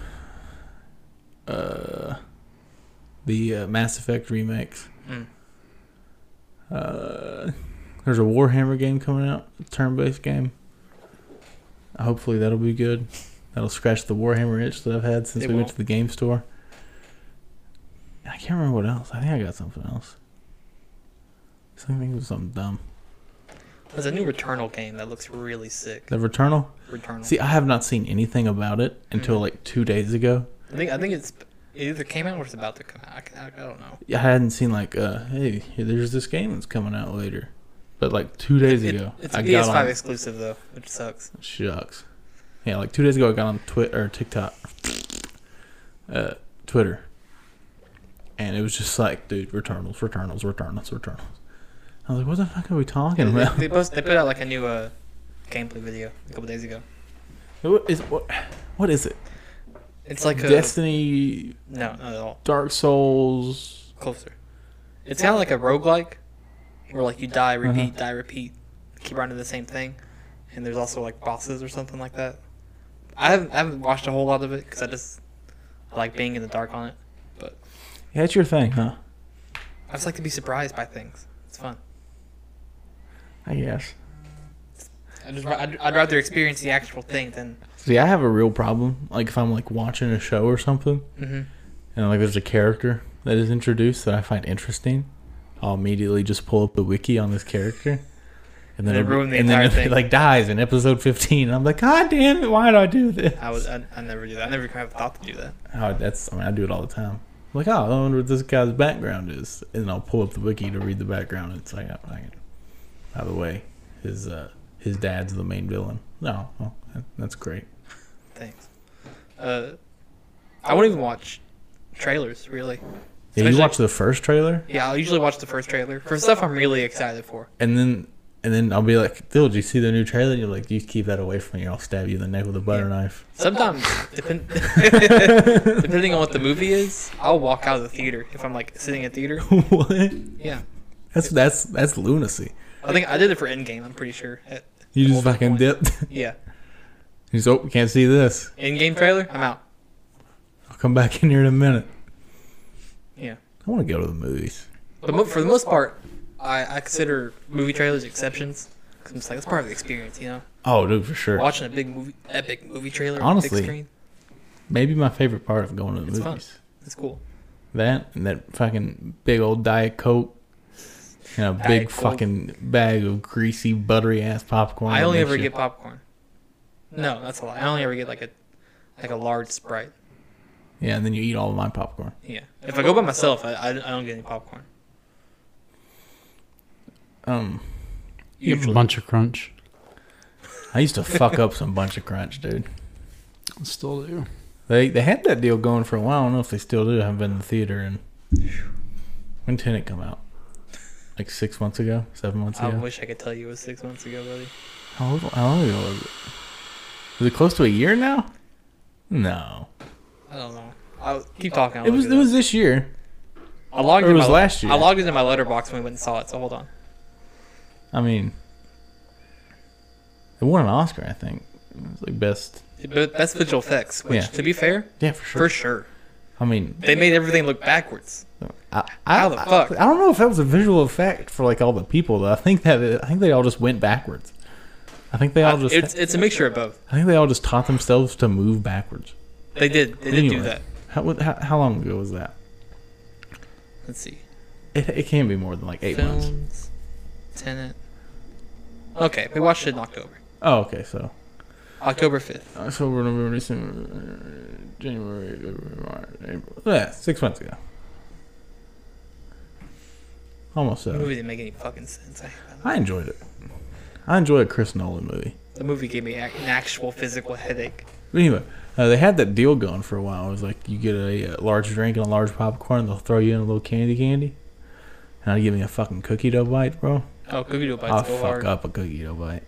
The Mass Effect remakes. There's a Warhammer game coming out, a turn-based game. Hopefully that'll be good. That'll scratch the Warhammer itch that I've had since we went to the game store. I can't remember what else. I think I got something else. I think it was something dumb. There's a new Returnal game that looks really sick. The Returnal? Returnal. See, I have not seen anything about it until like 2 days ago. I think it either came out or it's about to come out. I don't know. I hadn't seen like, hey, there's this game that's coming out later. But like 2 days ago, It's I a got PS5 on. exclusive though, which sucks. Shucks. Yeah, like 2 days ago, I got on TikTok, Twitter, and it was just like, dude, Returnals. I was like, what the fuck are we talking about? They put out like a new gameplay video a couple days ago. What is it? It's like Destiny, no, not at all. Dark Souls. Closer. It's kind of like a roguelike, where like you die, repeat, keep running the same thing, and there's also like bosses or something like that. I haven't watched a whole lot of it because I like being in the dark on it, but Yeah, it's your thing, huh? I just like to be surprised by things. It's fun. I guess. I'd rather experience the actual thing than. See, I have a real problem. Like, if I'm, like, watching a show or something, Mm-hmm. and, like, there's a character that is introduced that I find interesting, I'll immediately just pull up the wiki on this character. And then, And ruin the and entire then it, thing. like, dies in episode 15. And I'm like, God damn it, why did I do this? I never do that. I never have thought to do that. I do it all the time. I'm like, oh, I wonder what this guy's background is. And I'll pull up the wiki to read the background. It's like, by the way, his dad's the main villain. No, well, that's great. Thanks. I won't even watch trailers really. Yeah, you Especially- watch the first trailer, Yeah, I'll usually watch the first trailer for stuff I'm really excited for. and then I'll be like, Phil, did you see the new trailer? And you're like, you keep that away from me, or I'll stab you in the neck with a butter knife. Sometimes, depending on what the movie is, I'll walk out of the theater if I'm like sitting in theater. What? Yeah, That's lunacy. I think I did it for Endgame. I'm pretty sure. You just Multiple fucking points. dipped. Yeah, You just, oh, can't see this. Endgame trailer. I'm out. I'll come back in here in a minute. Yeah, I want to go to the movies. but for the most part, I consider movie trailers exceptions. Cause I'm just like it's part of the experience, you know. Oh, dude, for sure. Watching a epic movie trailer Honestly, on the big screen, Maybe my favorite part of going to the It's movies. fun. It's cool. That and that fucking big old Diet Coke and a Diet big Coke. fucking bag of greasy, buttery ass popcorn. I that only makes ever you- get popcorn. No, that's a lie. I only ever get like a large Sprite. Yeah, and then you eat all of my popcorn. Yeah. If I go by myself, I don't get any popcorn. You have a bunch of crunch. I used to fuck up some Bunch of Crunch, dude. Still do. They had that deal going for a while. I don't know if they still do. I haven't been in the theater. And when did it come out? Like 6 months ago? 7 months I ago? wish I could tell you it was 6 months ago, buddy. How long ago was it? Was it close to a year now? No. I don't know. I'll keep talking. I'll It was look it this year. up. I logged or it in was my- last year. I logged into my letterbox when we went and saw it. So hold on. I mean, it won an Oscar, I think. It was like best. Best visual effects. Which, Yeah. to be fair, Yeah, for sure. for sure, I mean, they made everything look backwards. How the fuck? I don't know if that was a visual effect for like all the people though. I think they all just went backwards. I think they all just. It's a mixture of both. I think they all just taught themselves to move backwards. They did. They did Anyway. do that. How long ago was that? Let's see. It can't be more than like 8 months. Films, Tenet. Okay, we watched it in October. Oh, okay. So October 5th. October, November, December, January, February, March, April. Yeah, 6 months ago. Almost The 7. movie didn't make any fucking sense. I enjoyed it. I enjoy a Chris Nolan movie. The movie gave me an actual physical headache. But anyway, they had that deal going for a while. It was like you get a large drink and a large popcorn, they'll throw you in a little candy. And I'd give me a fucking cookie dough bite, bro. Oh, cookie dough I'll bites go fuck hard. up a cookie dough bite.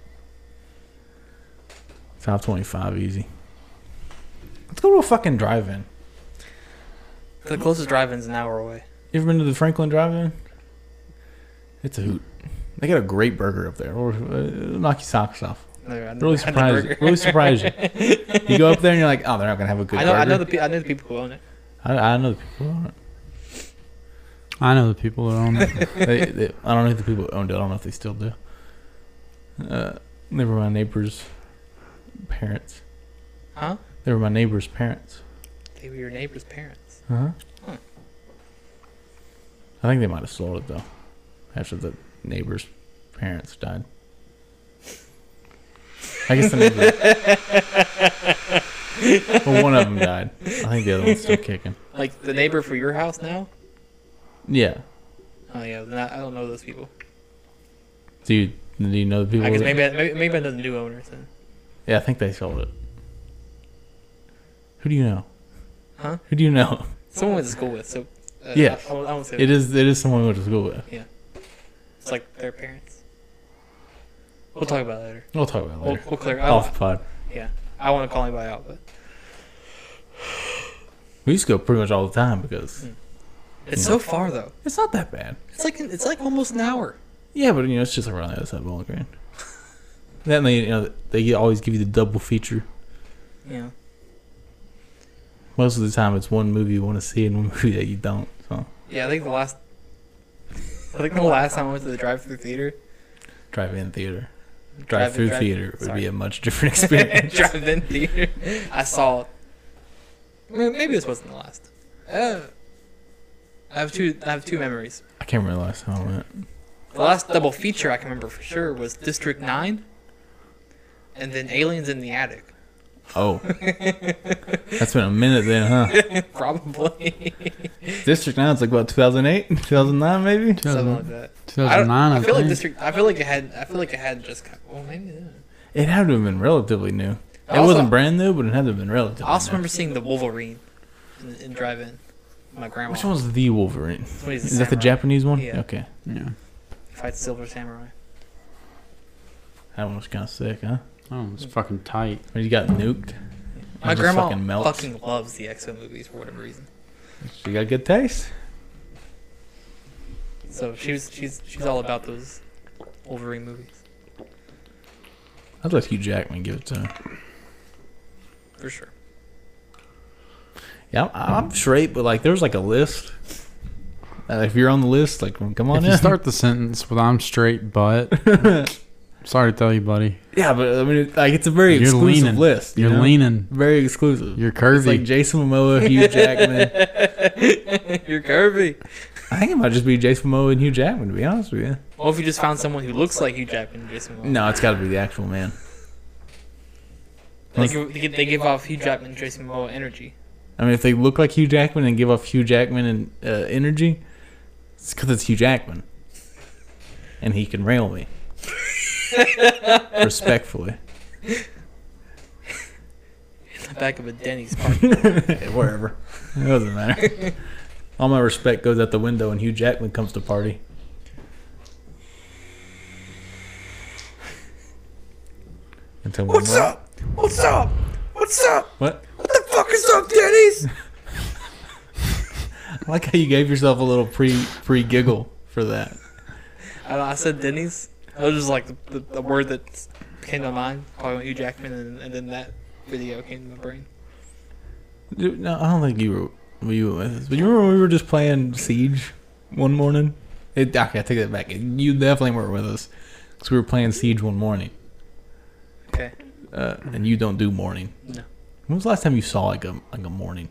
Top 25 easy. Let's go to a fucking drive-in. The closest drive-in's an hour away. You ever been to the Franklin Drive-In? It's a hoot. They got a great burger up there. Or knock your socks off. Really surprise you. You go up there and you're like, oh, they're not gonna have a good burger. I know the people who own it. I know the people who own it. I know the people that own it. I don't know if the people who owned it. I don't know if they still do. They were my neighbor's parents. Huh? They were my neighbor's parents. They were your neighbor's parents. Uh-huh. Huh. I think they might have sold it, though, after the neighbor's parents died. I guess the neighbor... well, one of them died. I think the other one's still kicking. Like the neighbor for your house now? Yeah. Oh yeah, then I don't know those people. Do you know the people? I guess that- maybe I know the new owners then. Yeah, I think they sold it. Who do you know? Huh? Who do you know? Someone went to school with, so Yeah. I won't say It is someone we went to school with. it's like their parents. We'll talk about it later. We'll talk about it later. We'll clear. Off pod. I want to call anybody out, but We used to go pretty much all the time because it's so far though. it's not that bad. It's like almost an hour. Yeah, but it's just around the other side of Bowling Green. Then they always give you the double feature. Yeah. Most of the time, it's one movie you want to see and one movie that you don't. So Yeah, I think the last time I went to the drive-through theater. drive-in theater, drive-through theater would sorry. be a much different experience. Drive-in theater. I saw. Maybe this wasn't the last. I have two memories. I can't remember the last time I went. The last double feature I can remember for sure was District 9, and then Aliens in the Attic. Oh, that's been a minute then, huh? Probably. District 9's like what, 2008, 2009 maybe? Something like that. 2009, I feel like think. District. I feel like it had just. Well, maybe. Yeah. It had to have been relatively new. I It also- wasn't brand new, but it had to have been relatively. I also new. remember seeing the Wolverine in drive-in. My grandma. Which one's the Wolverine? When he's a Is that the samurai. Japanese one? Yeah. Okay, Yeah. Fights Silver Samurai. that one was kind of sick, huh? Oh, it's fucking tight. When you got nuked. My It just grandma fucking melts. fucking loves the X-Men movies for whatever reason. She got good taste. So she's all about those Wolverine movies I'd let Hugh Jackman give it to him. for sure. Yeah, I'm straight, but like there's like a list. If you're on the list, like come on If in. you start the sentence with "I'm straight, but," sorry to tell you, buddy, Yeah, but I mean, like it's a very You're exclusive leaning. list. you you're know? leaning. Very exclusive. You're It's curvy. like Jason Momoa, Hugh Jackman. You're curvy. I think it might just be Jason Momoa and Hugh Jackman, to be honest with you. Well, if you just found someone who looks like Hugh Jackman and Jason Momoa. No, it's got to be the actual man. They give off Hugh Jackman and Jason Momoa energy. I mean, if they look like Hugh Jackman and give off Hugh Jackman and energy, it's because it's Hugh Jackman. And he can rail me. Respectfully. In the back of a Denny's park. Wherever. It doesn't matter. All my respect goes out the window when Hugh Jackman comes to party. Until we What's up? What's up? What's up? What? What the fuck is up, Denny's? I like how you gave yourself a little pre giggle for that. I said Denny's. That was just like the word that came to mind. Calling Hugh Jackman, and then that video came to my brain. Dude, no, I don't think you were with us. But you remember when we were just playing Siege one morning? Okay, I take that back. You definitely weren't with us. Because we were playing Siege one morning. Okay. And you don't do morning. No. When was the last time you saw like a morning?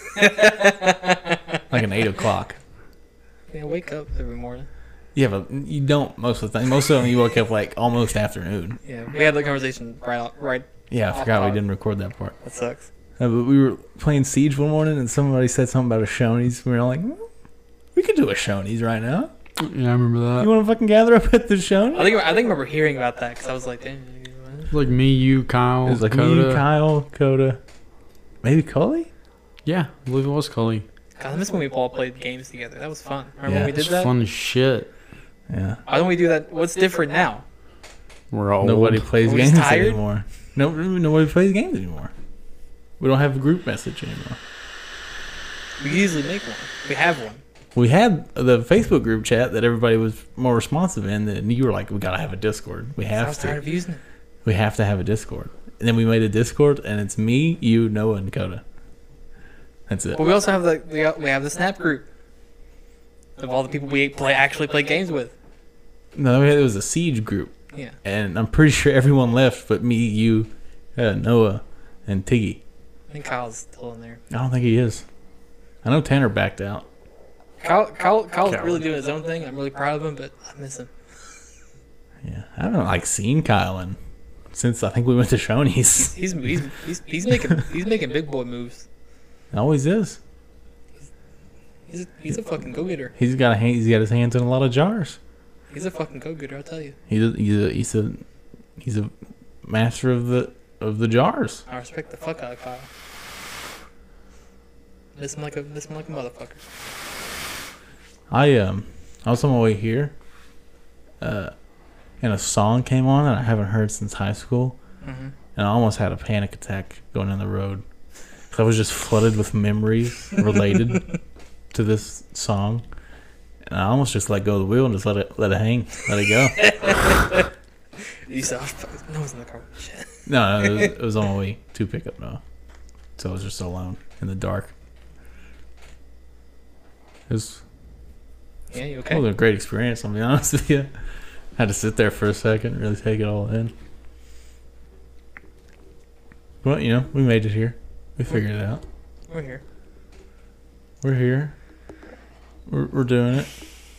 Like an 8 o'clock. Yeah, wake up every morning. Yeah, but you don't most of the time. Most of them you wake up like almost afternoon. Yeah, we had the conversation right. Yeah, I forgot we didn't record that part. That sucks. But we were playing Siege one morning and somebody said something about a Shoney's. We were all like, we could do a Shoney's right now. Yeah, I remember that. You want to fucking gather up at the Shoney's? I remember hearing about that because I was like, damn. It's like me, you, Kyle, It was like Coda. me, Kyle, Coda, maybe Cully? Yeah, I believe it was Cully. God, I miss when we all played games together. That was fun. Remember Yeah. when we did It's that? fun as shit. Yeah. Why don't we do that? What's different now? We're all Nobody plays Are we just games tired? anymore. Nobody plays games anymore. We don't have a group message anymore. We usually make one. We have one. We had the Facebook group chat that everybody was more responsive in, and you were like, we gotta have a Discord. We I have was tired to. of using it. We have to have a Discord. And then we made a Discord, and it's me, you, Noah, and Coda. That's it. But we also have we have the Snap group of all the people we actually play games with. No, it was a Siege group. Yeah. And I'm pretty sure everyone left but me, you, Noah, and Tiggy. I think Kyle's still in there. I don't think he is. I know Tanner backed out. Kyle's really doing his own thing. I'm really proud of him, but I miss him. Yeah, I haven't like seen Kyle since I think we went to Shoney's. He's making big boy moves. Always is. He's a fucking go getter. He's got his hands in a lot of jars. He's a fucking go getter. I'll tell you. He's a master of the jars. I respect the fuck out of Kyle. Miss him like a motherfucker. I was on my way here, and a song came on that I haven't heard since high school, and I almost had a panic attack going down the road. 'Cause I was just flooded with memories related to this song, and I almost just let go of the wheel and just let it hang, let it go. You saw no one's in the car. Shit. No, it was on my way to pick up Noah, so I was just alone in the dark. It was. Yeah, you It okay? was a great experience, I'll be honest with you. Had to sit there for a second, really take it all in. But, we made it here. We figured it out. We're here. We're here. We're doing it.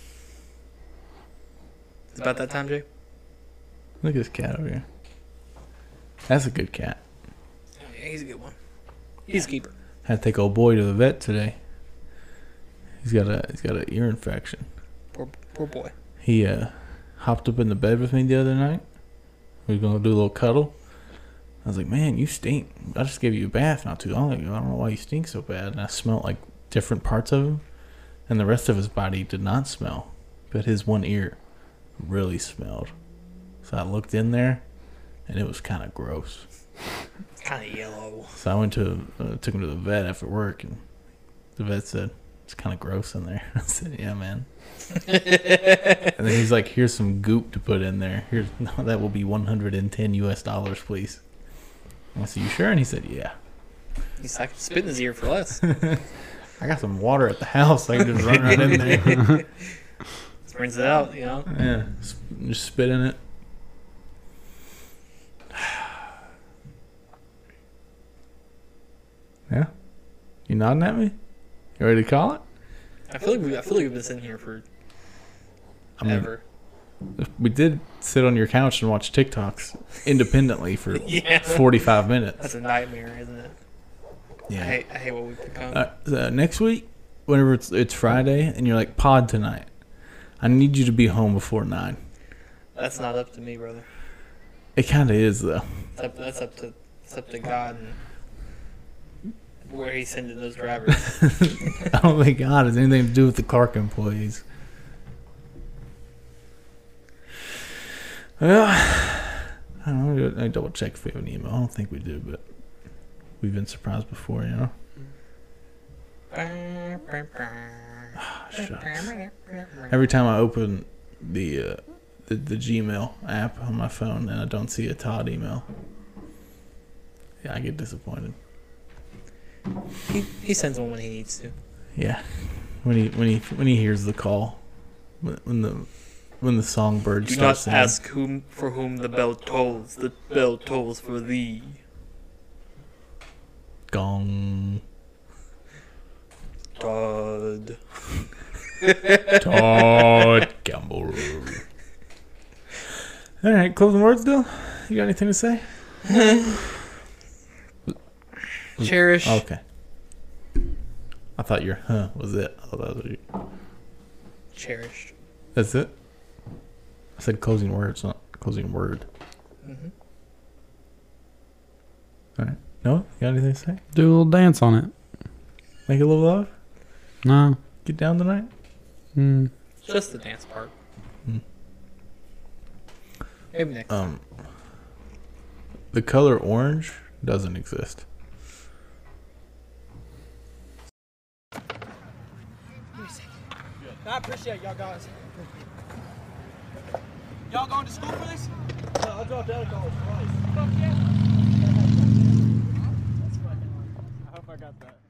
It's about that time, Jay. Look at this cat over here. That's a good cat. Yeah, he's a good one. He's a keeper. Had to take old boy to the vet today. He's got an ear infection. Poor boy. He hopped up in the bed with me the other night. We were gonna do a little cuddle. I was like, "Man, you stink. I just gave you a bath not too long ago. I don't know why you stink so bad." And I smelled like different parts of him, and the rest of his body did not smell, but his one ear really smelled. So I looked in there, and it was kind of gross. It's kind of yellow. So I went took him to the vet after work, and the vet said, "It's kind of gross in there." I said, "Yeah, man." And then he's like, "Here's some goop to put in there. That will be $110 please." I said, "You sure?" And he said, "Yeah." He's like spit in his ear for less. I got some water at the house. I can just run right in there. Just rinse it out, Yeah, just spit in it. Yeah, you nodding at me? You ready to call it? I feel like we've been sitting here for ever. We did sit on your couch and watch TikToks independently for Yeah. 45 minutes. That's a nightmare, isn't it? Yeah. I hate what we've become. Next week, whenever it's Friday, and you're like, pod tonight, I need you to be home before 9. That's not up to me, brother. It kind of is, though. That's up to God and where He's sending those drivers. I don't think God has anything to do with the Clark employees. Well, I don't know. I double check if we have an email. I don't think we do, but we've been surprised before, Shucks. Every time I open the Gmail app on my phone and I don't see a Todd email, yeah, I get disappointed. He sends one when he needs to. Yeah, when he hears the call, when the songbird Do starts not singing. ask for whom the bell tolls. The bell tolls for thee. Gong. Todd. Todd Campbell. All right, closing words, Dill. You got anything to say? Cherish. Okay. I thought your was it. I thought that was you. Cherished. That's it. I said closing words, not closing word. Mm-hmm. All right. No, you got anything to say? Do a little dance on it. Make a little love. No. Get down tonight. Just the dance part. Hmm. Maybe next time. The color orange doesn't exist. I appreciate y'all guys. Y'all going to school for this? No, I dropped out of college twice. Fuck yeah. I hope I got that.